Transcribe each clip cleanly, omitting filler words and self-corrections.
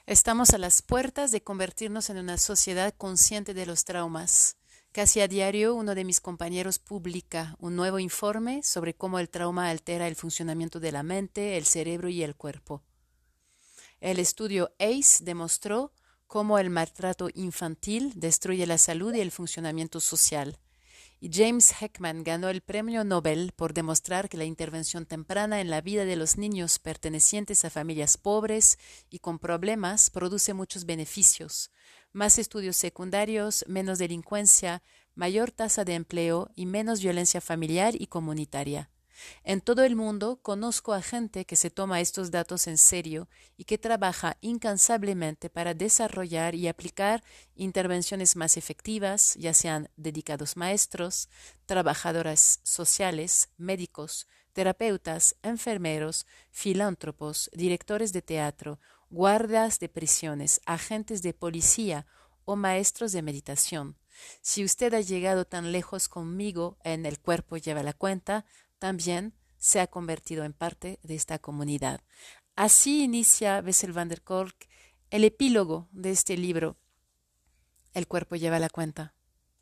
Estamos a las puertas de convertirnos en una sociedad consciente de los traumas. Casi a diario, uno de mis compañeros publica un nuevo informe sobre cómo el trauma altera el funcionamiento de la mente, el cerebro y el cuerpo. El estudio ACE demostró cómo el maltrato infantil destruye la salud y el funcionamiento social. Y James Heckman ganó el premio Nobel por demostrar que la intervención temprana en la vida de los niños pertenecientes a familias pobres y con problemas produce muchos beneficios: más estudios secundarios, menos delincuencia, mayor tasa de empleo y menos violencia familiar y comunitaria. En todo el mundo conozco a gente que se toma estos datos en serio y que trabaja incansablemente para desarrollar y aplicar intervenciones más efectivas, ya sean dedicados maestros, trabajadoras sociales, médicos, terapeutas, enfermeros, filántropos, directores de teatro, guardias de prisiones, agentes de policía o maestros de meditación. Si usted ha llegado tan lejos conmigo en El cuerpo lleva la cuenta, también se ha convertido en parte de esta comunidad. Así inicia Bessel van der Kolk el epílogo de este libro, El cuerpo lleva la cuenta.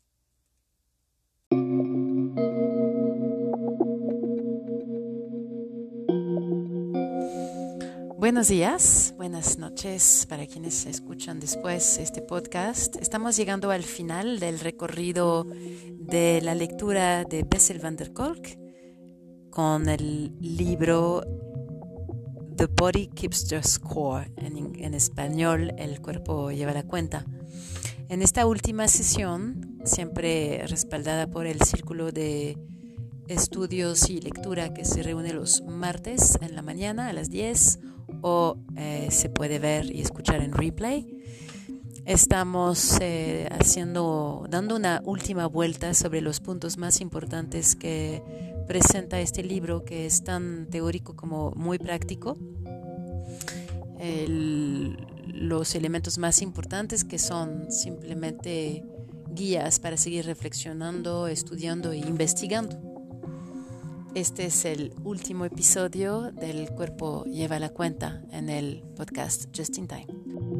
Buenos días, buenas noches para quienes escuchan después este podcast. Estamos llegando al final del recorrido de la lectura de Bessel van der Kolk con el libro The Body Keeps the Score, en español, El cuerpo lleva la cuenta. En esta última sesión, siempre respaldada por el Círculo de Estudios y Lectura que se reúne los martes en la mañana a las 10 o se puede ver y escuchar en replay, estamos dando una última vuelta sobre los puntos más importantes que presenta este libro, que es tan teórico como muy práctico. Los elementos más importantes, que son simplemente guías para seguir reflexionando, estudiando e investigando. Este es el último episodio del Cuerpo lleva la cuenta en el podcast Just in Time.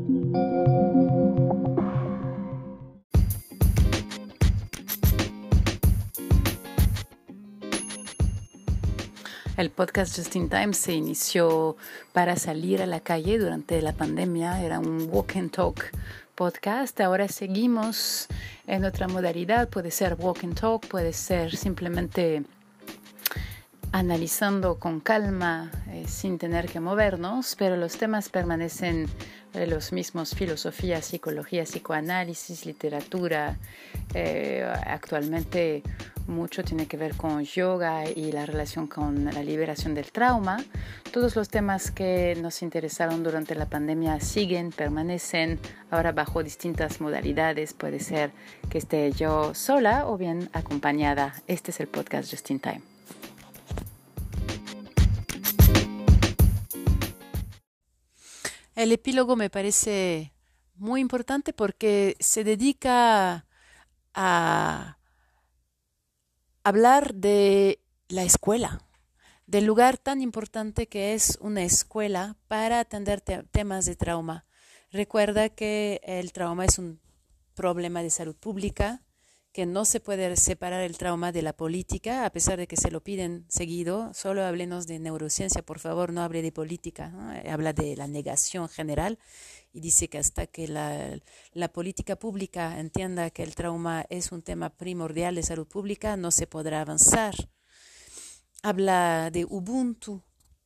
El podcast Just in Time se inició para salir a la calle durante la pandemia. Era un walk and talk podcast. Ahora seguimos en otra modalidad. Puede ser walk and talk, puede ser simplemente analizando con calma, sin tener que movernos, pero los temas permanecen los mismos: filosofía, psicología, psicoanálisis, literatura. Actualmente mucho tiene que ver con yoga y la relación con la liberación del trauma. Todos los temas que nos interesaron durante la pandemia permanecen, ahora bajo distintas modalidades. Puede ser que esté yo sola o bien acompañada. Este es el podcast Just in Time. El epílogo me parece muy importante porque se dedica a hablar de la escuela, del lugar tan importante que es una escuela para atender temas de trauma. Recuerda que el trauma es un problema de salud pública, que no se puede separar el trauma de la política, a pesar de que se lo piden seguido. Solo háblenos de neurociencia, por favor, no hable de política, ¿no? Habla de la negación general y dice que hasta que la política pública entienda que el trauma es un tema primordial de salud pública, no se podrá avanzar. Habla de Ubuntu,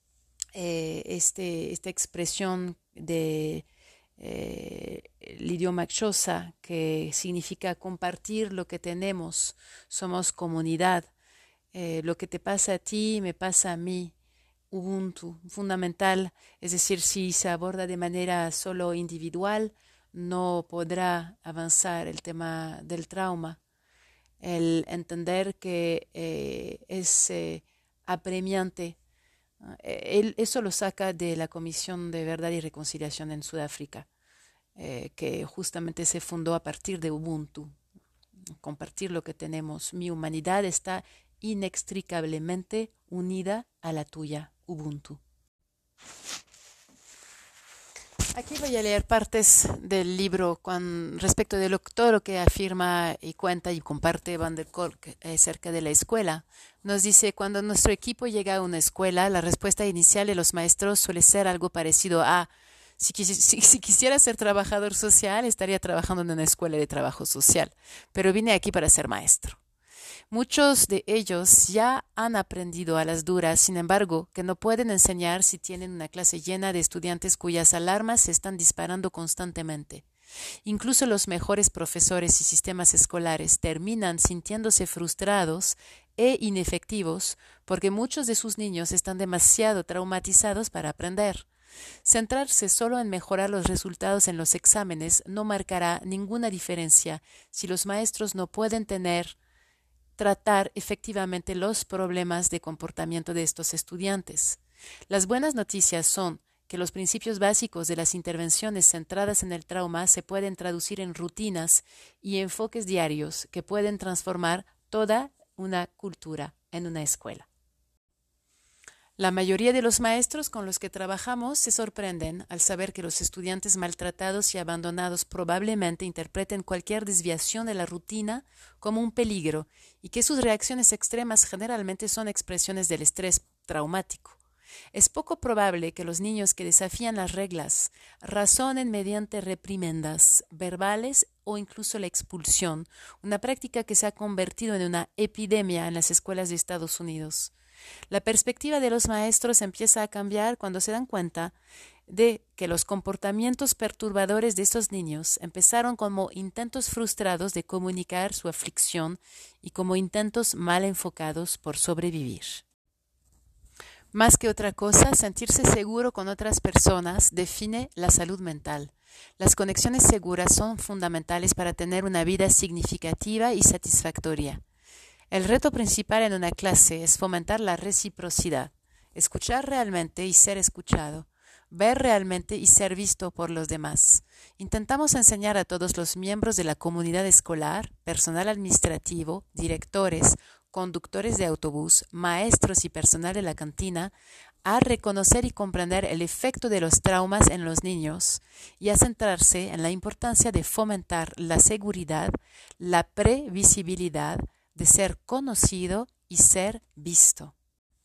esta expresión de el idioma Xhosa, que significa compartir lo que tenemos. Somos comunidad. Lo que te pasa a ti me pasa a mí. Ubuntu, fundamental. Es decir, si se aborda de manera solo individual, no podrá avanzar el tema del trauma. El entender que es apremiante. Eso lo saca de la Comisión de Verdad y Reconciliación en Sudáfrica, que justamente se fundó a partir de Ubuntu. Compartir lo que tenemos. Mi humanidad está inextricablemente unida a la tuya, Ubuntu. Aquí voy a leer partes del libro respecto de todo lo que afirma y cuenta y comparte Van der Kolk acerca de la escuela. Nos dice, cuando nuestro equipo llega a una escuela, la respuesta inicial de los maestros suele ser algo parecido a, si quisiera ser trabajador social, estaría trabajando en una escuela de trabajo social, pero vine aquí para ser maestro. Muchos de ellos ya han aprendido a las duras, sin embargo, que no pueden enseñar si tienen una clase llena de estudiantes cuyas alarmas se están disparando constantemente. Incluso los mejores profesores y sistemas escolares terminan sintiéndose frustrados e inefectivos porque muchos de sus niños están demasiado traumatizados para aprender. Centrarse solo en mejorar los resultados en los exámenes no marcará ninguna diferencia si los maestros no pueden tratar efectivamente los problemas de comportamiento de estos estudiantes. Las buenas noticias son que los principios básicos de las intervenciones centradas en el trauma se pueden traducir en rutinas y enfoques diarios que pueden transformar toda una cultura en una escuela. La mayoría de los maestros con los que trabajamos se sorprenden al saber que los estudiantes maltratados y abandonados probablemente interpreten cualquier desviación de la rutina como un peligro y que sus reacciones extremas generalmente son expresiones del estrés traumático. Es poco probable que los niños que desafían las reglas razonen mediante reprimendas verbales o incluso la expulsión, una práctica que se ha convertido en una epidemia en las escuelas de Estados Unidos. La perspectiva de los maestros empieza a cambiar cuando se dan cuenta de que los comportamientos perturbadores de estos niños empezaron como intentos frustrados de comunicar su aflicción y como intentos mal enfocados por sobrevivir. Más que otra cosa, sentirse seguro con otras personas define la salud mental. Las conexiones seguras son fundamentales para tener una vida significativa y satisfactoria. El reto principal en una clase es fomentar la reciprocidad, escuchar realmente y ser escuchado, ver realmente y ser visto por los demás. Intentamos enseñar a todos los miembros de la comunidad escolar, personal administrativo, directores, conductores de autobús, maestros y personal de la cantina, a reconocer y comprender el efecto de los traumas en los niños y a centrarse en la importancia de fomentar la seguridad, la previsibilidad, de ser conocido y ser visto.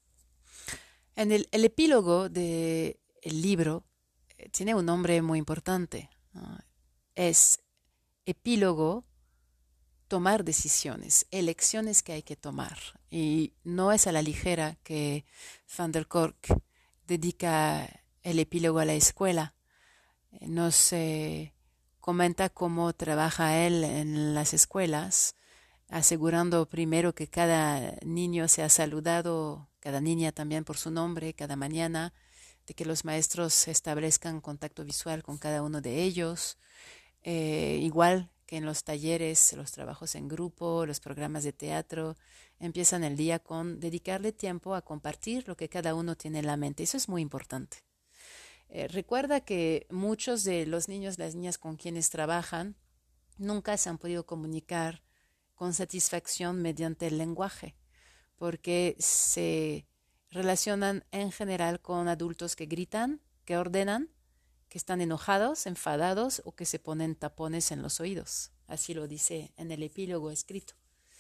En el epílogo del libro tiene un nombre muy importante, ¿no? Es epílogo, tomar decisiones, elecciones que hay que tomar. Y no es a la ligera que Van der Kolk dedica el epílogo a la escuela. Nos comenta cómo trabaja él en las escuelas, asegurando primero que cada niño sea saludado, cada niña también por su nombre, cada mañana, de que los maestros establezcan contacto visual con cada uno de ellos, igual que en los talleres, los trabajos en grupo, los programas de teatro, empiezan el día con dedicarle tiempo a compartir lo que cada uno tiene en la mente. Eso es muy importante. Recuerda que muchos de los niños, las niñas con quienes trabajan, nunca se han podido comunicar con satisfacción mediante el lenguaje, porque se relacionan en general con adultos que gritan, que ordenan, que están enojados, enfadados o que se ponen tapones en los oídos. Así lo dice en el epílogo escrito.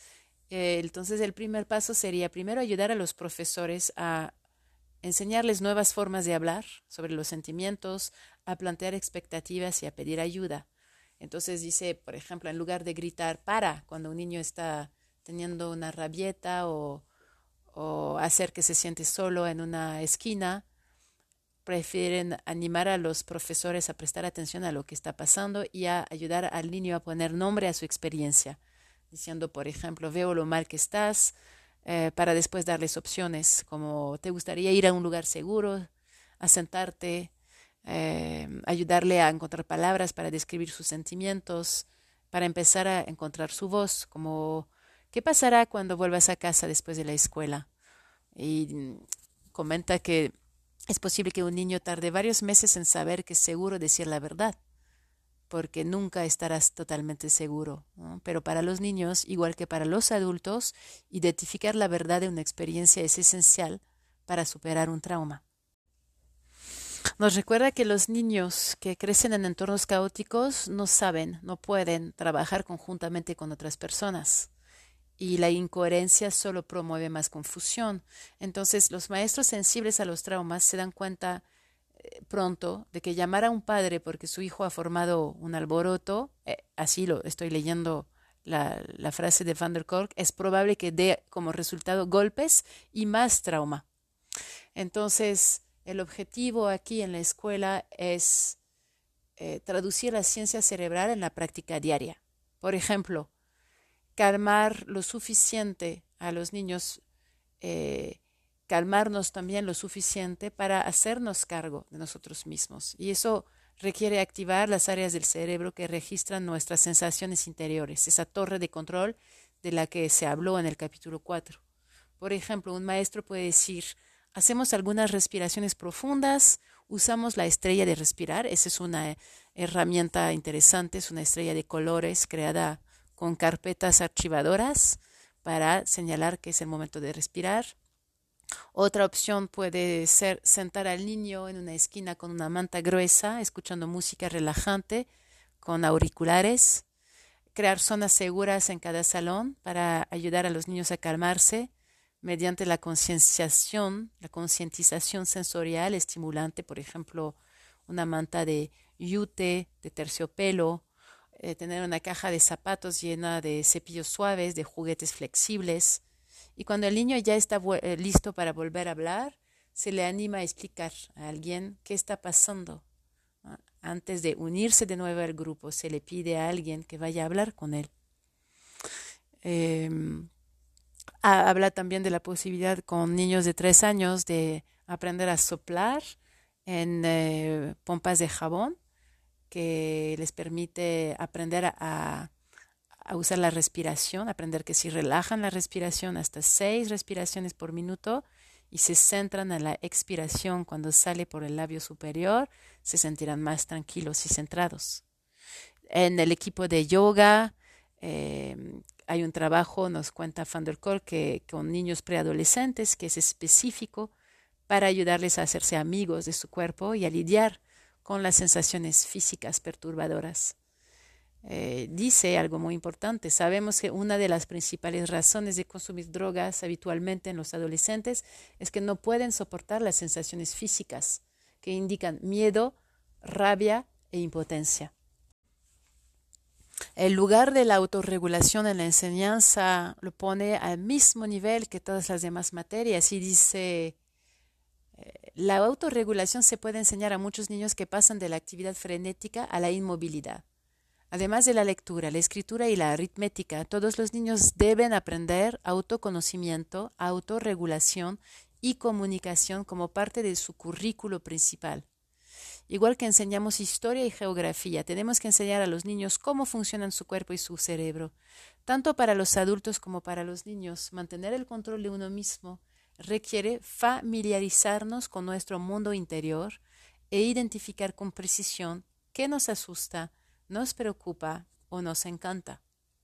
Entonces el primer paso sería primero ayudar a los profesores a enseñarles nuevas formas de hablar sobre los sentimientos, a plantear expectativas y a pedir ayuda. Entonces dice, por ejemplo, en lugar de gritar para cuando un niño está teniendo una rabieta o hacer que se siente solo en una esquina, prefieren animar a los profesores a prestar atención a lo que está pasando y a ayudar al niño a poner nombre a su experiencia, diciendo, por ejemplo, veo lo mal que estás, para después darles opciones, como te gustaría ir a un lugar seguro, a sentarte, ayudarle a encontrar palabras para describir sus sentimientos, para empezar a encontrar su voz, como ¿qué pasará cuando vuelvas a casa después de la escuela? Y comenta que es posible que un niño tarde varios meses en saber que es seguro decir la verdad, porque nunca estarás totalmente seguro, ¿no? Pero para los niños, igual que para los adultos, identificar la verdad de una experiencia es esencial para superar un trauma. Nos recuerda que los niños que crecen en entornos caóticos no saben, no pueden trabajar conjuntamente con otras personas y la incoherencia solo promueve más confusión. Entonces, los maestros sensibles a los traumas se dan cuenta pronto de que llamar a un padre porque su hijo ha formado un alboroto, así lo estoy leyendo la frase de Van der Kolk, es probable que dé como resultado golpes y más trauma. Entonces, el objetivo aquí en la escuela es traducir la ciencia cerebral en la práctica diaria. Por ejemplo, calmar lo suficiente a los niños, eh, calmarnos también lo suficiente para hacernos cargo de nosotros mismos. Y eso requiere activar las áreas del cerebro que registran nuestras sensaciones interiores, esa torre de control de la que se habló en el capítulo 4. Por ejemplo, un maestro puede decir, hacemos algunas respiraciones profundas, usamos la estrella de respirar, esa es una herramienta interesante, es una estrella de colores creada con carpetas archivadoras para señalar que es el momento de respirar. Otra opción puede ser sentar al niño en una esquina con una manta gruesa, escuchando música relajante, con auriculares, crear zonas seguras en cada salón para ayudar a los niños a calmarse mediante la concienciación, la concientización sensorial estimulante, por ejemplo, una manta de yute, de terciopelo, tener una caja de zapatos llena de cepillos suaves, de juguetes flexibles. Y cuando el niño ya está listo para volver a hablar, se le anima a explicar a alguien qué está pasando. Antes de unirse de nuevo al grupo, se le pide a alguien que vaya a hablar con él. Habla también de la posibilidad con niños de 3 años de aprender a soplar en pompas de jabón que les permite aprender a usar la respiración, aprender que si relajan la respiración hasta 6 respiraciones por minuto y se centran en la expiración cuando sale por el labio superior, se sentirán más tranquilos y centrados. En el equipo de yoga hay un trabajo, nos cuenta Van der Kolk, que con niños preadolescentes que es específico para ayudarles a hacerse amigos de su cuerpo y a lidiar con las sensaciones físicas perturbadoras. Dice algo muy importante. Sabemos que una de las principales razones de consumir drogas habitualmente en los adolescentes es que no pueden soportar las sensaciones físicas que indican miedo, rabia e impotencia. El lugar de la autorregulación en la enseñanza lo pone al mismo nivel que todas las demás materias y dice, la autorregulación se puede enseñar a muchos niños que pasan de la actividad frenética a la inmovilidad. Además de la lectura, la escritura y la aritmética, todos los niños deben aprender autoconocimiento, autorregulación y comunicación como parte de su currículo principal. Igual que enseñamos historia y geografía, tenemos que enseñar a los niños cómo funcionan su cuerpo y su cerebro. Tanto para los adultos como para los niños, mantener el control de uno mismo requiere familiarizarnos con nuestro mundo interior e identificar con precisión qué nos asusta, nos preocupa o nos encanta.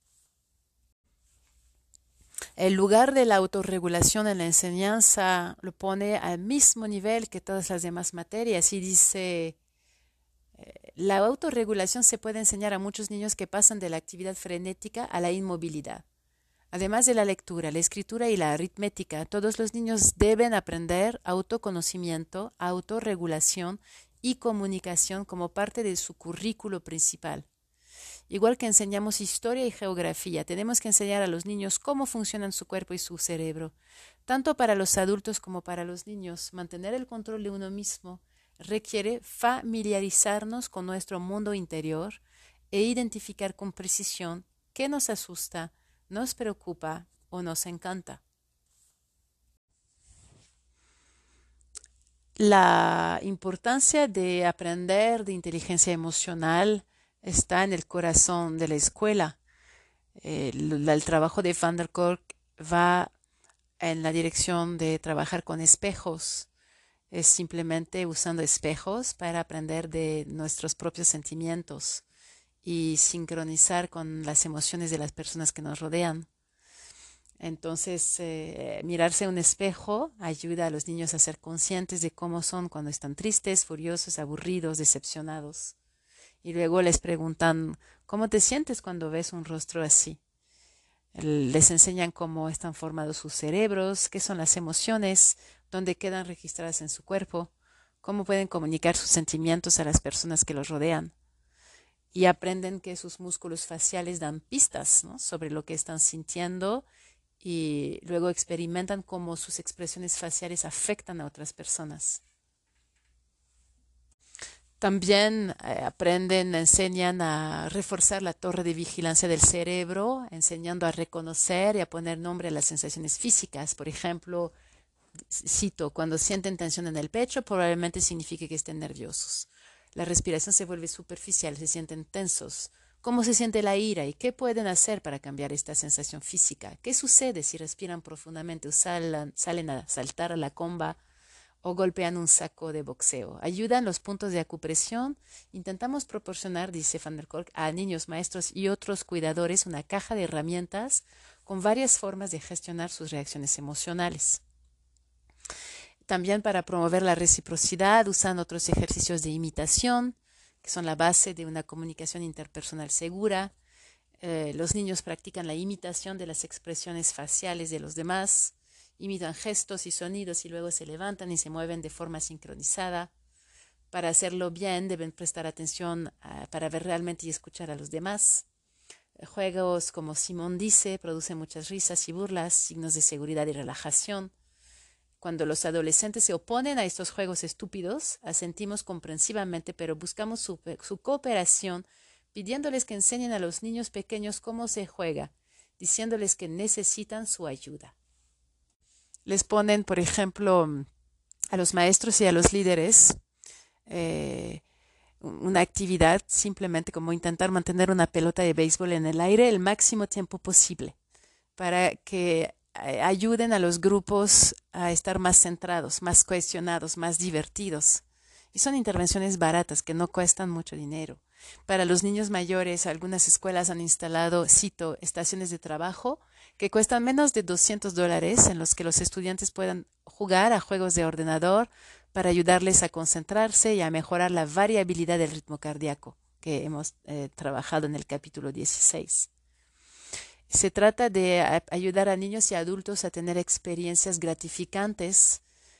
El lugar de la autorregulación en la enseñanza lo pone al mismo nivel que todas las demás materias y dice, la autorregulación se puede enseñar a muchos niños que pasan de la actividad frenética a la inmovilidad. Además de la lectura, la escritura y la aritmética, todos los niños deben aprender autoconocimiento, autorregulación y comunicación como parte de su currículo principal. Igual que enseñamos historia y geografía, tenemos que enseñar a los niños cómo funcionan su cuerpo y su cerebro. Tanto para los adultos como para los niños, mantener el control de uno mismo requiere familiarizarnos con nuestro mundo interior e identificar con precisión qué nos asusta, nos preocupa o nos encanta. La importancia de aprender de inteligencia emocional está en el corazón de la escuela. El trabajo de Van der Kolk va en la dirección de trabajar con espejos. Es simplemente usando espejos para aprender de nuestros propios sentimientos y sincronizar con las emociones de las personas que nos rodean. Entonces, mirarse a un espejo ayuda a los niños a ser conscientes de cómo son cuando están tristes, furiosos, aburridos, decepcionados. Y luego les preguntan, ¿cómo te sientes cuando ves un rostro así? Les enseñan cómo están formados sus cerebros, qué son las emociones, dónde quedan registradas en su cuerpo, cómo pueden comunicar sus sentimientos a las personas que los rodean. Y aprenden que sus músculos faciales dan pistas, ¿no?, sobre lo que están sintiendo, y luego experimentan cómo sus expresiones faciales afectan a otras personas. También aprenden, enseñan a reforzar la torre de vigilancia del cerebro, enseñando a reconocer y a poner nombre a las sensaciones físicas. Por ejemplo, cito, cuando sienten tensión en el pecho, probablemente signifique que estén nerviosos. La respiración se vuelve superficial, se sienten tensos. ¿Cómo se siente la ira y qué pueden hacer para cambiar esta sensación física? ¿Qué sucede si respiran profundamente o salen a saltar a la comba o golpean un saco de boxeo? ¿Ayudan los puntos de acupresión? Intentamos proporcionar, dice Van der Kolk, a niños, maestros y otros cuidadores una caja de herramientas con varias formas de gestionar sus reacciones emocionales. También para promover la reciprocidad usan otros ejercicios de imitación, que son la base de una comunicación interpersonal segura. Los niños practican la imitación de las expresiones faciales de los demás, imitan gestos y sonidos y luego se levantan y se mueven de forma sincronizada. Para hacerlo bien deben prestar atención para ver realmente y escuchar a los demás. Juegos como Simón dice producen muchas risas y burlas, signos de seguridad y relajación. Cuando los adolescentes se oponen a estos juegos estúpidos, asentimos comprensivamente, pero buscamos su cooperación, pidiéndoles que enseñen a los niños pequeños cómo se juega, diciéndoles que necesitan su ayuda. Les ponen, por ejemplo, a los maestros y a los líderes una actividad simplemente como intentar mantener una pelota de béisbol en el aire el máximo tiempo posible para que ayuden a los grupos a estar más centrados, más cohesionados, más divertidos. Y son intervenciones baratas que no cuestan mucho dinero. Para los niños mayores, algunas escuelas han instalado, cito, estaciones de trabajo que cuestan menos de $200 en los que los estudiantes puedan jugar a juegos de ordenador para ayudarles a concentrarse y a mejorar la variabilidad del ritmo cardíaco que hemos trabajado en el capítulo 16. Se trata de ayudar a niños y adultos a tener experiencias gratificantes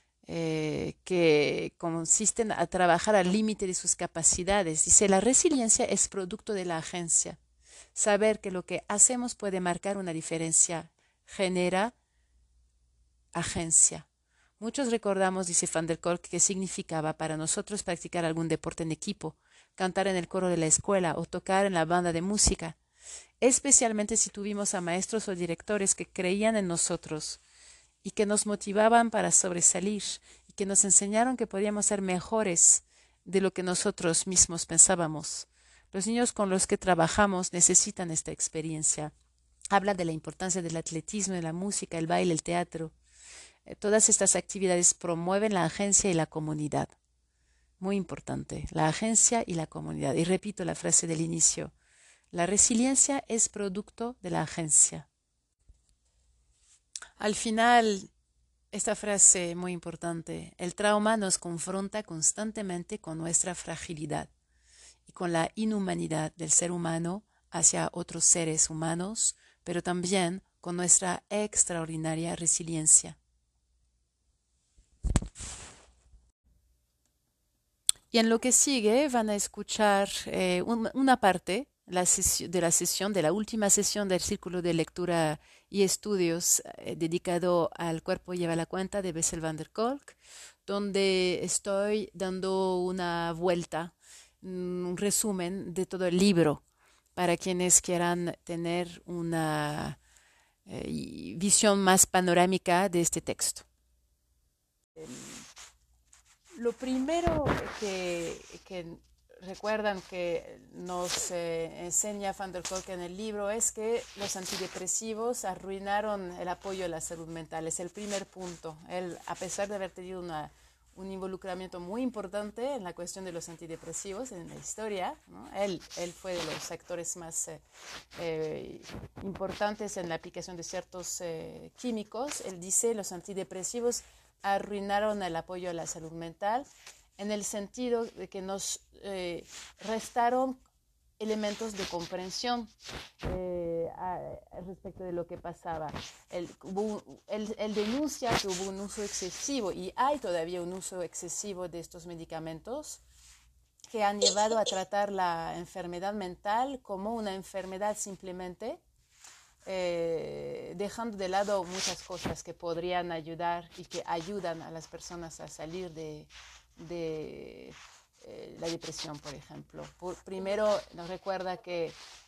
que consisten a trabajar al límite de sus capacidades. Dice, la resiliencia es producto de la agencia. Saber que lo que hacemos puede marcar una diferencia genera agencia. Muchos recordamos, dice Van der Kolk, que significaba para nosotros practicar algún deporte en equipo, cantar en el coro de la escuela o tocar en la banda de música, especialmente si tuvimos a maestros o directores que creían en nosotros y que nos motivaban para sobresalir y que nos enseñaron que podíamos ser mejores de lo que nosotros mismos pensábamos. Los niños con los que trabajamos necesitan esta experiencia. Habla de la importancia del atletismo, de la música, el baile, el teatro. Todas estas actividades promueven la agencia y la comunidad. Muy importante, la agencia y la comunidad. Y repito la frase del inicio. La resiliencia es producto de la agencia. Al final, esta frase muy importante, el trauma nos confronta constantemente con nuestra fragilidad y con la inhumanidad del ser humano hacia otros seres humanos, pero también con nuestra extraordinaria resiliencia. Y en lo que sigue van a escuchar una parte de la última sesión del Círculo de Lectura y Estudios dedicado al Cuerpo lleva la cuenta de Bessel van der Kolk, donde estoy dando una vuelta, un resumen de todo el libro para quienes quieran tener una visión más panorámica de este texto. Lo primero que recuerdan que nos enseña Van der Kolk en el libro es que los antidepresivos arruinaron el apoyo a la salud mental. Es el primer punto. Él, a pesar de haber tenido un involucramiento muy importante en la cuestión de los antidepresivos en la historia, ¿no? Él fue de los actores más importantes en la aplicación de ciertos químicos. Él dice los antidepresivos arruinaron el apoyo a la salud mental en el sentido de que nos restaron elementos de comprensión respecto de lo que pasaba. Él denuncia que hubo un uso excesivo y hay todavía un uso excesivo de estos medicamentos que han llevado a tratar la enfermedad mental como una enfermedad simplemente, dejando de lado muchas cosas que podrían ayudar y que ayudan a las personas a salir de la depresión, por ejemplo. Primero nos recuerda que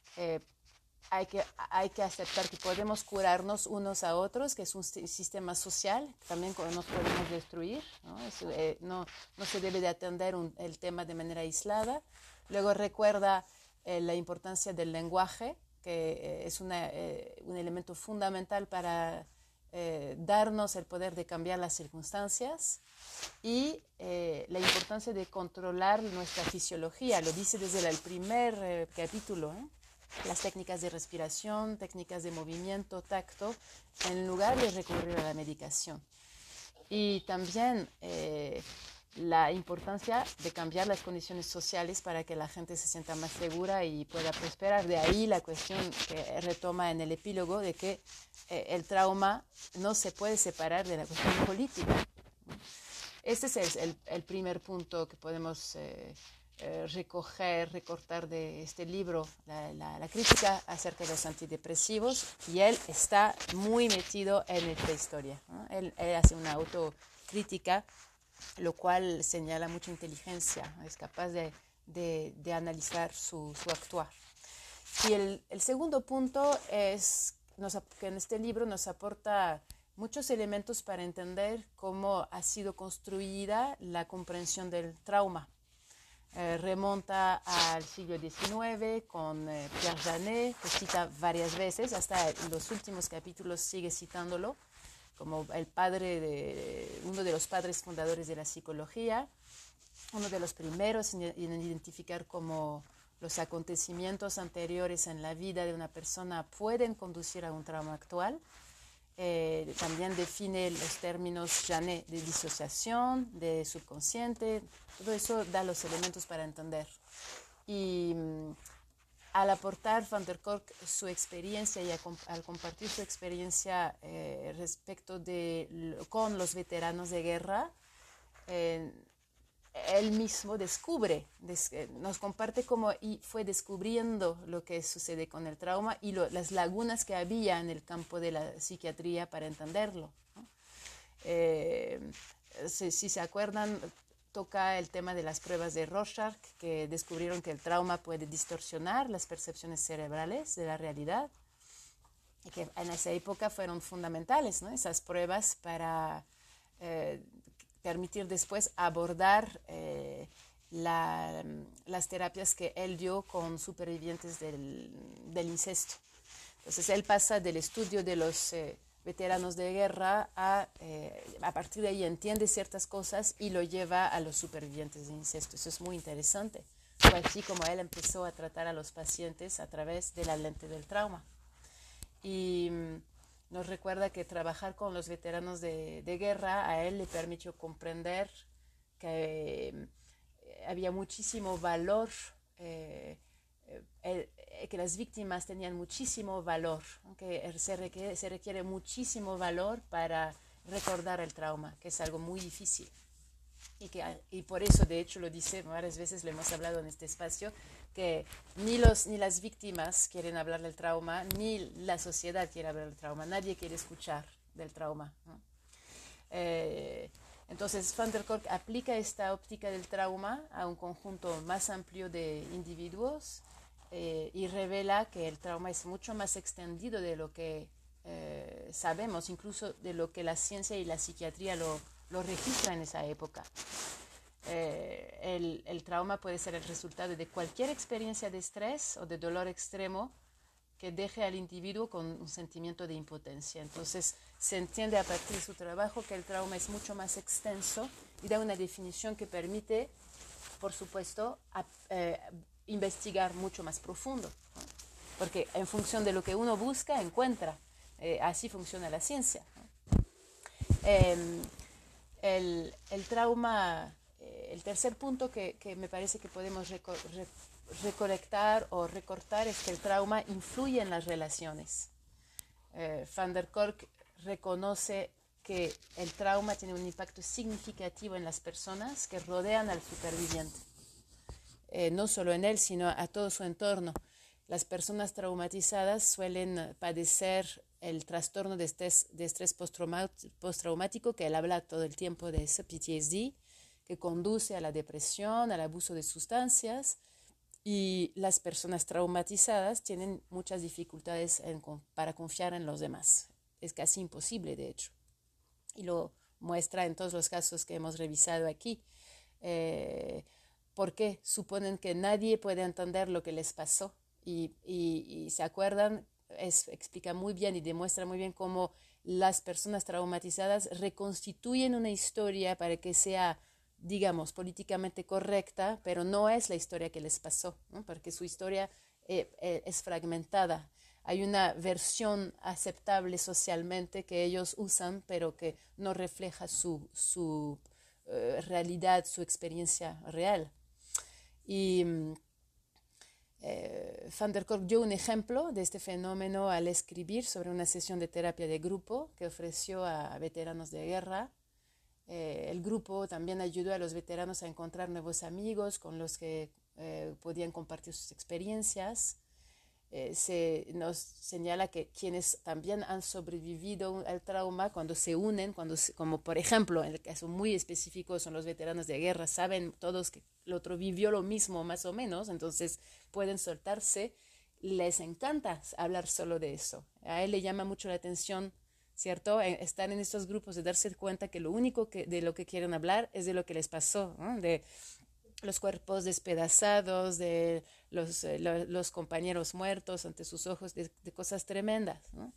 hay que aceptar que podemos curarnos unos a otros, que es un sistema social, que también nos podemos destruir, ¿no? No se debe de atender el tema de manera aislada. Luego recuerda la importancia del lenguaje, que es un elemento fundamental para darnos el poder de cambiar las circunstancias, y la importancia de controlar nuestra fisiología. Lo dice desde el primer capítulo, ¿eh? Las técnicas de respiración, técnicas de movimiento, tacto, en lugar de recurrir a la medicación. Y también la importancia de cambiar las condiciones sociales para que la gente se sienta más segura y pueda prosperar. De ahí la cuestión que retoma en el epílogo de que el trauma no se puede separar de la cuestión política. Este es el primer punto que podemos recortar de este libro, la crítica acerca de los antidepresivos, y él está muy metido en esta historia, ¿no? Él hace una autocrítica, lo cual señala mucha inteligencia, es capaz de analizar su actuar. Y el segundo punto es que en este libro nos aporta muchos elementos para entender cómo ha sido construida la comprensión del trauma. Remonta al siglo XIX con Pierre Janet, que cita varias veces, hasta los últimos capítulos sigue citándolo como uno de los padres fundadores de la psicología, uno de los primeros en identificar cómo los acontecimientos anteriores en la vida de una persona pueden conducir a un trauma actual. También define los términos Janet de disociación, de subconsciente, todo eso da los elementos para entender. Y al aportar Van der Kolk su experiencia y al compartir su experiencia con los veteranos de guerra, él mismo nos comparte cómo fue descubriendo lo que sucede con el trauma y las lagunas que había en el campo de la psiquiatría para entenderlo, ¿no? Si se acuerdan, toca el tema de las pruebas de Rorschach, que descubrieron que el trauma puede distorsionar las percepciones cerebrales de la realidad, y que en esa época fueron fundamentales, ¿no? Esas pruebas para permitir después abordar las terapias que él dio con supervivientes del incesto. Entonces él pasa del estudio de los veteranos de guerra a partir de ahí entiende ciertas cosas y lo lleva a los supervivientes de incesto. Eso es muy interesante. Fue así como él empezó a tratar a los pacientes a través de la lente del trauma. Y nos recuerda que trabajar con los veteranos de guerra a él le permitió comprender que había muchísimo valor, que las víctimas tenían muchísimo valor, que se requiere muchísimo valor para recordar el trauma, que es algo muy difícil. Y por eso, de hecho, lo dice varias veces, lo hemos hablado en este espacio, que ni las víctimas quieren hablar del trauma, ni la sociedad quiere hablar del trauma, nadie quiere escuchar del trauma, ¿no? Entonces, Van der Kolk aplica esta óptica del trauma a un conjunto más amplio de individuos y revela que el trauma es mucho más extendido de lo que sabemos, incluso de lo que la ciencia y la psiquiatría lo registra en esa época. El trauma puede ser el resultado de cualquier experiencia de estrés o de dolor extremo que deje al individuo con un sentimiento de impotencia. Entonces se entiende a partir de su trabajo que el trauma es mucho más extenso y da una definición que permite, por supuesto, investigar mucho más profundo, ¿no? Porque en función de lo que uno busca, encuentra. Así funciona la ciencia, ¿no? Eh, el trauma, el tercer punto que me parece que podemos recolectar o recortar es que el trauma influye en las relaciones. Van der Kolk reconoce que el trauma tiene un impacto significativo en las personas que rodean al superviviente. No solo en él, sino a todo su entorno. Las personas traumatizadas suelen padecer el trastorno de estrés postraumático, que él habla todo el tiempo de ese PTSD, que conduce a la depresión, al abuso de sustancias, y las personas traumatizadas tienen muchas dificultades para confiar en los demás. Es casi imposible, de hecho. Y lo muestra en todos los casos que hemos revisado aquí. Porque suponen que nadie puede entender lo que les pasó. Y se acuerdan, explica muy bien y demuestra muy bien cómo las personas traumatizadas reconstituyen una historia para que sea, digamos, políticamente correcta, pero no es la historia que les pasó, ¿no? Porque su historia es fragmentada. Hay una versión aceptable socialmente que ellos usan, pero que no refleja su realidad, su experiencia real. Y Van der Kolk dio un ejemplo de este fenómeno al escribir sobre una sesión de terapia de grupo que ofreció a veteranos de guerra. El grupo también ayudó a los veteranos a encontrar nuevos amigos con los que podían compartir sus experiencias. Se nos señala que quienes también han sobrevivido al trauma, cuando se unen, como por ejemplo en el caso muy específico son los veteranos de guerra, saben todos que el otro vivió lo mismo más o menos, entonces pueden soltarse, les encanta hablar solo de eso. A él le llama mucho la atención, ¿cierto? Estar en estos grupos, de darse cuenta que lo único de lo que quieren hablar es de lo que les pasó, ¿no? De los cuerpos despedazados, de los compañeros muertos ante sus ojos, de cosas tremendas, ¿no?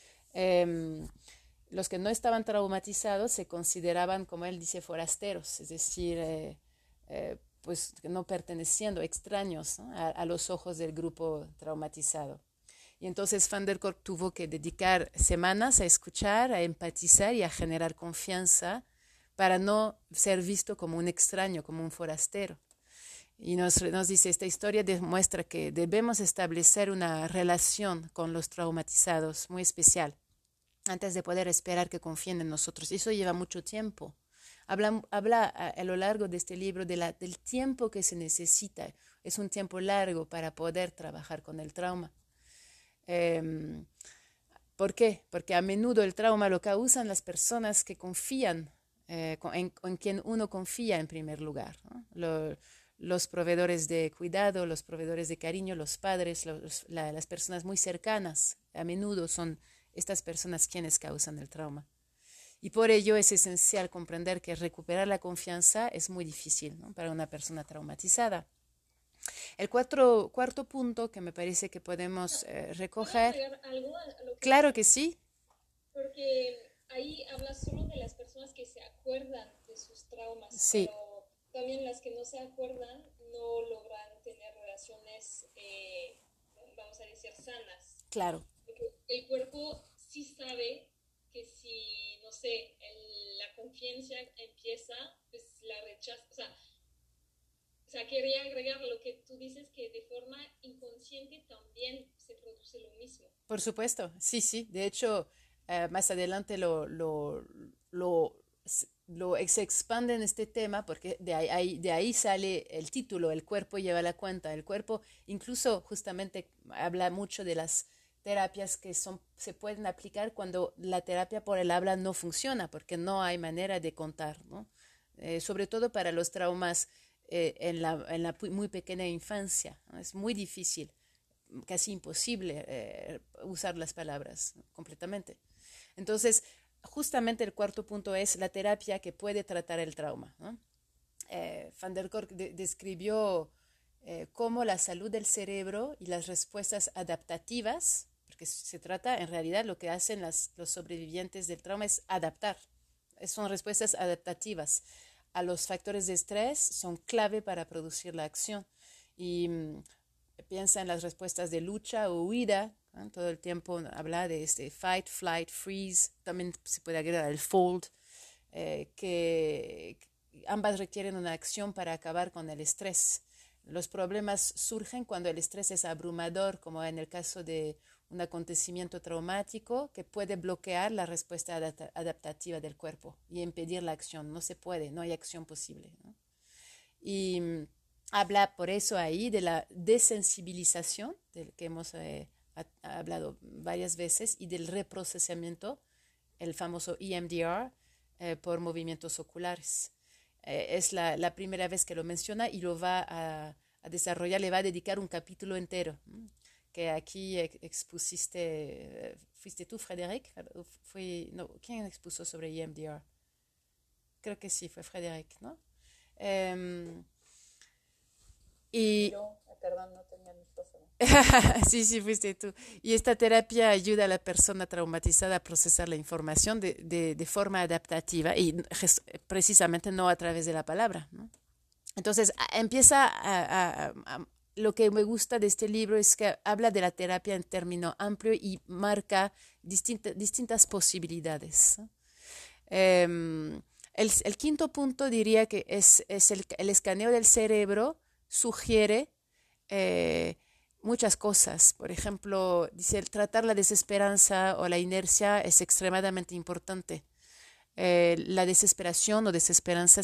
Los que no estaban traumatizados se consideraban, como él dice, forasteros, es decir, pues no perteneciendo, extraños, ¿no? a los ojos del grupo traumatizado. Y entonces Van der Kolk tuvo que dedicar semanas a escuchar, a empatizar y a generar confianza para no ser visto como un extraño, como un forastero. Y nos dice, esta historia demuestra que debemos establecer una relación con los traumatizados muy especial antes de poder esperar que confíen en nosotros. Eso lleva mucho tiempo. Habla a lo largo de este libro del tiempo que se necesita. Es un tiempo largo para poder trabajar con el trauma. ¿Por qué? Porque a menudo el trauma lo causan las personas que confían, en quien uno confía en primer lugar, ¿no? Los proveedores de cuidado, los proveedores de cariño, los padres, las personas muy cercanas, a menudo son estas personas quienes causan el trauma. Y por ello es esencial comprender que recuperar la confianza es muy difícil, ¿no? Para una persona traumatizada. El cuarto punto que me parece que podemos recoger. ¿Puedo agregar algo a lo que Claro que dices? sí, Porque ahí habla solo de las personas que se acuerdan de sus traumas, sí, pero también las que no se acuerdan no logran tener relaciones, vamos a decir, sanas. claro. Porque el cuerpo sí sabe que si, no sé, la confianza empieza, pues la rechaza. O sea, quería agregar lo que tú dices, que de forma inconsciente también se produce lo mismo. Por supuesto, sí, sí. De hecho, más adelante se expande en este tema porque de ahí sale el título, el cuerpo lleva la cuenta. El cuerpo incluso justamente habla mucho de las terapias que se pueden aplicar cuando la terapia por el habla no funciona, porque no hay manera de contar, ¿no? Sobre todo para los traumas en la muy pequeña infancia, ¿no? Es muy difícil, casi imposible usar las palabras, ¿no? Completamente. Entonces, justamente el cuarto punto es la terapia que puede tratar el trauma, ¿no? Van der Kolk describió cómo la salud del cerebro y las respuestas adaptativas, porque se trata en realidad lo que hacen los sobrevivientes del trauma es adaptar, son respuestas adaptativas a los factores de estrés son clave para producir la acción. Y piensa en las respuestas de lucha o huida, ¿no? Todo el tiempo habla de este fight, flight, freeze, también se puede agregar el fold, que ambas requieren una acción para acabar con el estrés. Los problemas surgen cuando el estrés es abrumador, como en el caso de un acontecimiento traumático que puede bloquear la respuesta adaptativa del cuerpo y impedir la acción. No se puede, no hay acción posible, ¿no? Y habla por eso ahí de la desensibilización, del que hemos hablado varias veces, y del reprocesamiento, el famoso EMDR, por movimientos oculares. Es la primera vez que lo menciona y lo va a desarrollar, le va a dedicar un capítulo entero, que aquí expusiste, ¿fuiste tú, Frédéric? No, ¿quién expuso sobre EMDR? Creo que sí, fue Frédéric, ¿no? Y Perdón, no tenía el micrófono. sí, fuiste tú. Y esta terapia ayuda a la persona traumatizada a procesar la información de forma adaptativa y precisamente no a través de la palabra, ¿no? Entonces, empieza lo que me gusta de este libro es que habla de la terapia en término amplio y marca distintas posibilidades, ¿no? El quinto punto diría que es el escaneo del cerebro sugiere muchas cosas. Por ejemplo, dice, tratar la desesperanza o la inercia es extremadamente importante. La desesperación o desesperanza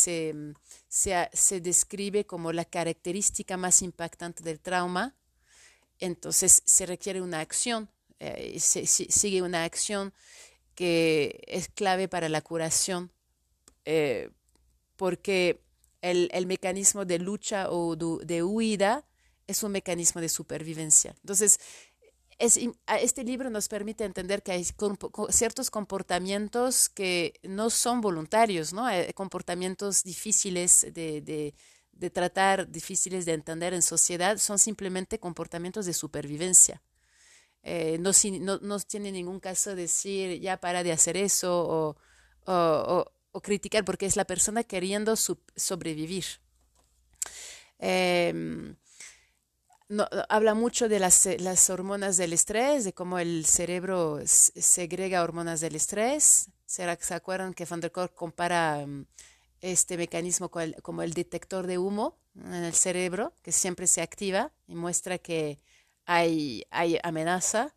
se describe como la característica más impactante del trauma. Entonces se requiere una acción, sigue una acción que es clave para la curación, porque el mecanismo de lucha o de huida es un mecanismo de supervivencia. Entonces, este libro nos permite entender que hay ciertos comportamientos que no son voluntarios, ¿no? Hay comportamientos difíciles de tratar, difíciles de entender en sociedad, son simplemente comportamientos de supervivencia. No tiene ningún caso decir ya para de hacer eso o criticar, porque es la persona queriendo sobrevivir. Habla mucho de las hormonas del estrés, de cómo el cerebro segrega hormonas del estrés. ¿Se acuerdan que Van der Kolk compara este mecanismo como el detector de humo en el cerebro, que siempre se activa y muestra que hay amenaza?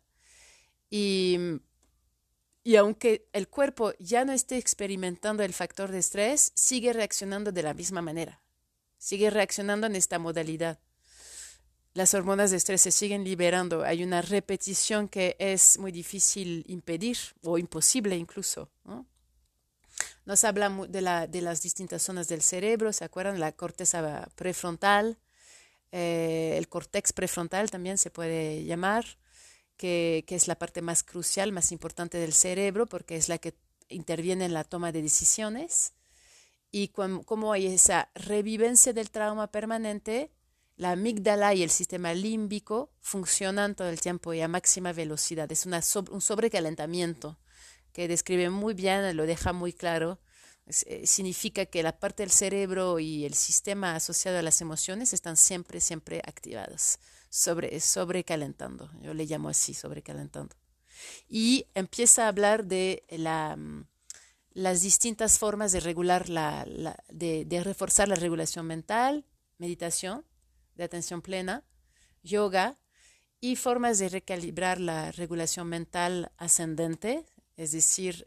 Y aunque el cuerpo ya no esté experimentando el factor de estrés, sigue reaccionando de la misma manera. Sigue reaccionando en esta modalidad. Las hormonas de estrés se siguen liberando. Hay una repetición que es muy difícil impedir o imposible incluso, ¿no? Nos habla de las distintas zonas del cerebro. ¿Se acuerdan? La corteza prefrontal, el córtex prefrontal también se puede llamar, que es la parte más crucial, más importante del cerebro, porque es la que interviene en la toma de decisiones. Y como hay esa revivencia del trauma permanente, la amígdala y el sistema límbico funcionan todo el tiempo y a máxima velocidad. Es un sobrecalentamiento que describe muy bien, lo deja muy claro. Significa que la parte del cerebro y el sistema asociado a las emociones están siempre activados, sobrecalentando. Yo le llamo así, sobrecalentando. Y empieza a hablar de las distintas formas de regular, de reforzar la regulación mental, meditación, de atención plena, yoga, y formas de recalibrar la regulación mental ascendente, es decir,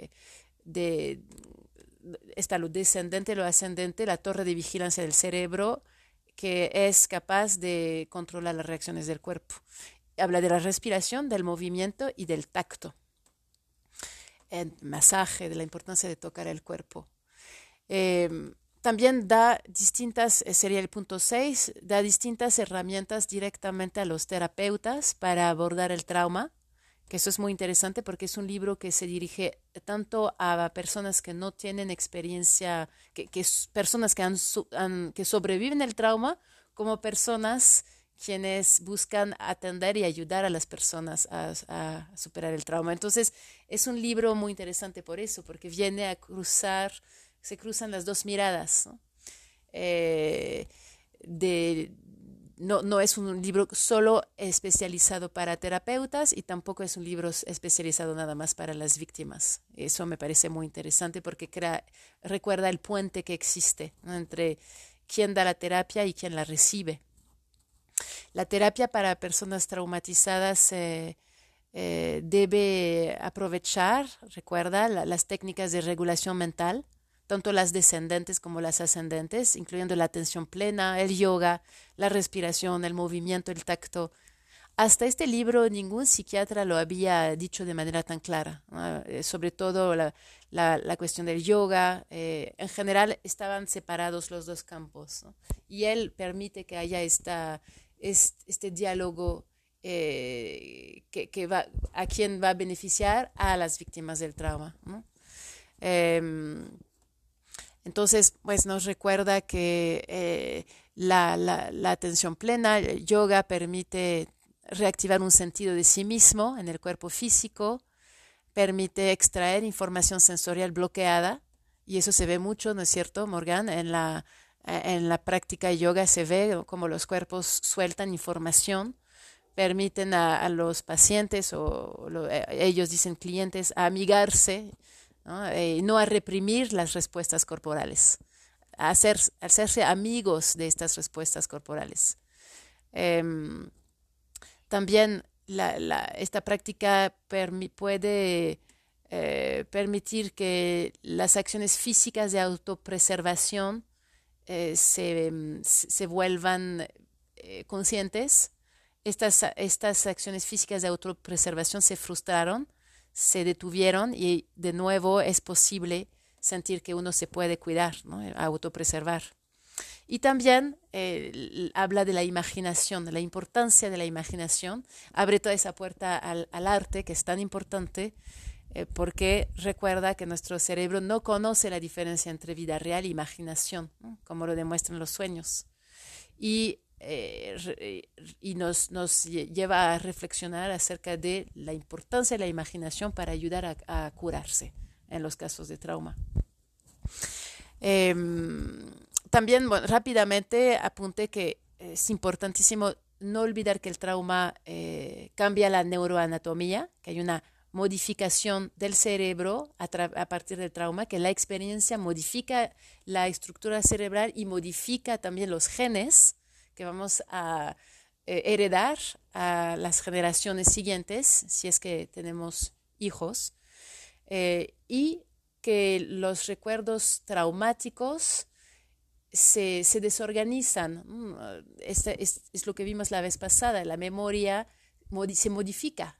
está lo descendente, lo ascendente, la torre de vigilancia del cerebro, que es capaz de controlar las reacciones del cuerpo. Habla de la respiración, del movimiento y del tacto. El masaje, de la importancia de tocar el cuerpo. También da sería el punto 6, da distintas herramientas directamente a los terapeutas para abordar el trauma, que eso es muy interesante porque es un libro que se dirige tanto a personas que no tienen experiencia, personas que sobreviven el trauma, como personas quienes buscan atender y ayudar a las personas a superar el trauma. Entonces, es un libro muy interesante por eso, porque viene a cruzar se cruzan las dos miradas, ¿no? Eh, de, no es un libro solo especializado para terapeutas y tampoco es un libro especializado nada más para las víctimas. Eso me parece muy interesante porque recuerda el puente que existe, ¿no?, entre quien da la terapia y quien la recibe. La terapia para personas traumatizadas debe aprovechar, recuerda, las técnicas de regulación mental, tanto las descendentes como las ascendentes, incluyendo la atención plena, el yoga, la respiración, el movimiento, el tacto. Hasta este libro ningún psiquiatra lo había dicho de manera tan clara, ¿no? Sobre todo la cuestión del yoga. En general estaban separados los dos campos, ¿no? Y él permite que haya este diálogo que va, a quien va a beneficiar a las víctimas del trauma, ¿no? Entonces, pues nos recuerda que la atención plena, el yoga permite reactivar un sentido de sí mismo en el cuerpo físico, permite extraer información sensorial bloqueada, y eso se ve mucho, ¿no es cierto, Morgan? En la práctica de yoga se ve como los cuerpos sueltan información, permiten a los pacientes ellos dicen clientes a amigarse, ¿no? No a reprimir las respuestas corporales, a hacerse amigos de estas respuestas corporales. También esta práctica puede permitir que las acciones físicas de autopreservación se vuelvan conscientes. Estas acciones físicas de autopreservación se frustraron, se detuvieron y de nuevo es posible sentir que uno se puede cuidar, ¿no?, autopreservar. Y también habla de la imaginación, de la importancia de la imaginación, abre toda esa puerta al arte que es tan importante porque recuerda que nuestro cerebro no conoce la diferencia entre vida real e imaginación, ¿no?, como lo demuestran los sueños. Y nos lleva a reflexionar acerca de la importancia de la imaginación para ayudar a curarse en los casos de trauma. También, bueno, rápidamente apunté que es importantísimo no olvidar que el trauma cambia la neuroanatomía, que hay una modificación del cerebro a partir del trauma, que la experiencia modifica la estructura cerebral y modifica también los genes que vamos a heredar a las generaciones siguientes, si es que tenemos hijos, y que los recuerdos traumáticos se desorganizan. Es lo que vimos la vez pasada, la memoria se modifica,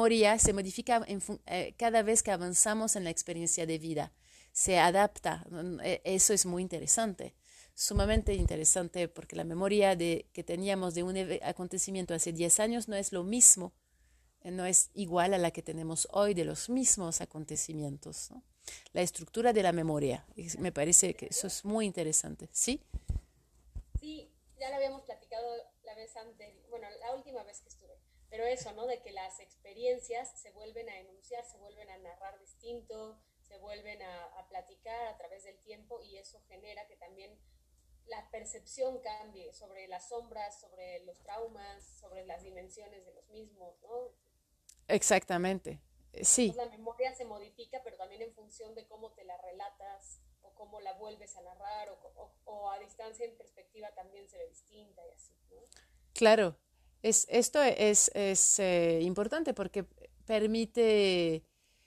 cada vez que avanzamos en la experiencia de vida, se adapta. Eso es muy interesante. Sumamente interesante porque la memoria que teníamos de un acontecimiento hace 10 años no es lo mismo, no es igual a la que tenemos hoy de los mismos acontecimientos, ¿no? La estructura de la memoria, me parece que eso es muy interesante, ¿sí? Sí, ya lo habíamos platicado la vez antes, bueno, la última vez que estuve, pero eso, ¿no? De que las experiencias se vuelven a enunciar, se vuelven a narrar distinto, se vuelven a platicar a través del tiempo y eso genera que también la percepción cambie sobre las sombras, sobre los traumas, sobre las dimensiones de los mismos, ¿no? Exactamente, sí. Entonces la memoria se modifica, pero también en función de cómo te la relatas o cómo la vuelves a narrar o a distancia en perspectiva también se ve distinta y así, ¿no? Claro, esto es importante porque permite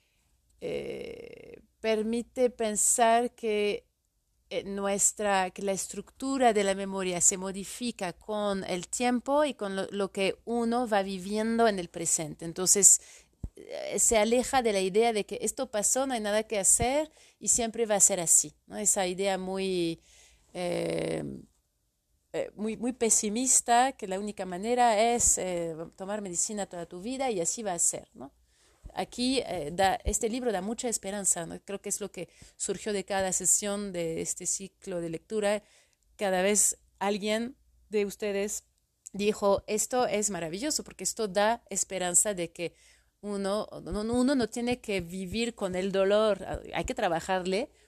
pensar que que la estructura de la memoria se modifica con el tiempo y con lo que uno va viviendo en el presente. Entonces, se aleja de la idea de que esto pasó, no hay nada que hacer y siempre va a ser así, ¿no? Esa idea muy pesimista, que la única manera es tomar medicina toda tu vida y así va a ser, ¿no? Aquí este libro da mucha esperanza, ¿no? Creo que es lo que surgió de cada sesión de este ciclo de lectura. Cada vez alguien de ustedes dijo, esto es maravilloso porque esto da esperanza de que uno no tiene que vivir con el dolor, hay que trabajarle,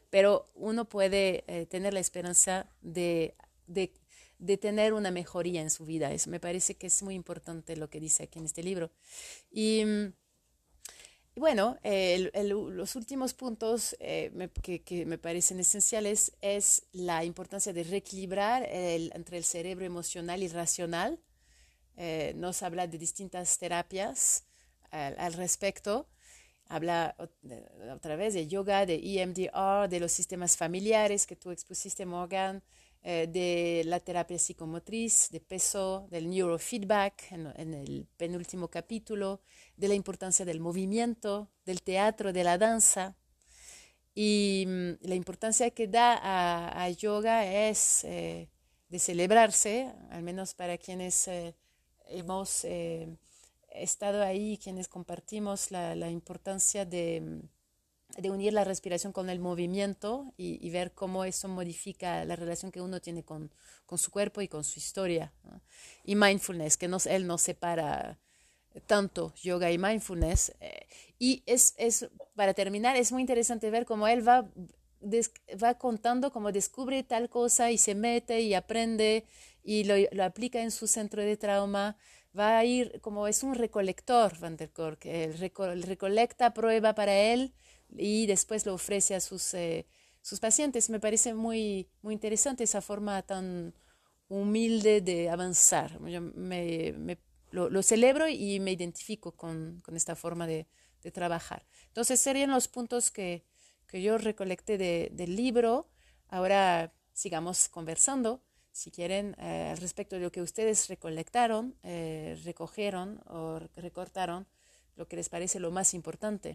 pero uno puede tener la esperanza de tener una mejoría en su vida. Eso me parece que es muy importante lo que dice aquí en este libro. Y bueno, los últimos puntos que me parecen esenciales es la importancia de reequilibrar entre el cerebro emocional y racional. Nos habla de distintas terapias al respecto. Habla otra vez de yoga, de EMDR, de los sistemas familiares que tú expusiste, Morgan, de la terapia psicomotriz, de peso, del neurofeedback en el penúltimo capítulo, de la importancia del movimiento, del teatro, de la danza. Y la importancia que da a yoga es de celebrarse, al menos para quienes hemos estado ahí, quienes compartimos la importancia de unir la respiración con el movimiento y ver cómo eso modifica la relación que uno tiene con su cuerpo y con su historia, ¿no? Y mindfulness, que él no separa tanto yoga y mindfulness. Y para terminar, es muy interesante ver cómo él va contando cómo descubre tal cosa y se mete y aprende y lo aplica en su centro de trauma. Va a ir como es un recolector, Van der Kolk. Él recolecta prueba para él y después lo ofrece a sus pacientes. Me parece muy, muy interesante esa forma tan humilde de avanzar. Yo lo celebro y me identifico con esta forma de trabajar. Entonces serían los puntos que yo recolecté del libro. Ahora sigamos conversando, si quieren, al respecto de lo que ustedes recolectaron, recogieron o recortaron, lo que les parece lo más importante.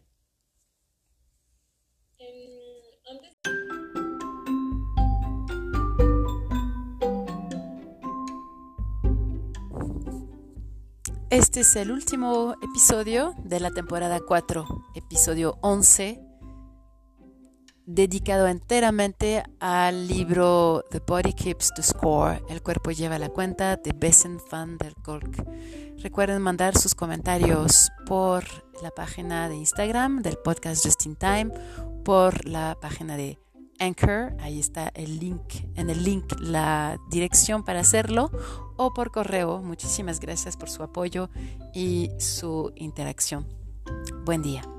Este es el último episodio de la temporada 4, episodio 11, dedicado enteramente al libro The Body Keeps the Score, El cuerpo lleva la cuenta, de Bessem van der Kolk. Recuerden mandar sus comentarios por la página de Instagram del podcast Just in Time, por la página de Anchor, ahí está en el link la dirección para hacerlo, o por correo. Muchísimas gracias por su apoyo y su interacción. Buen día.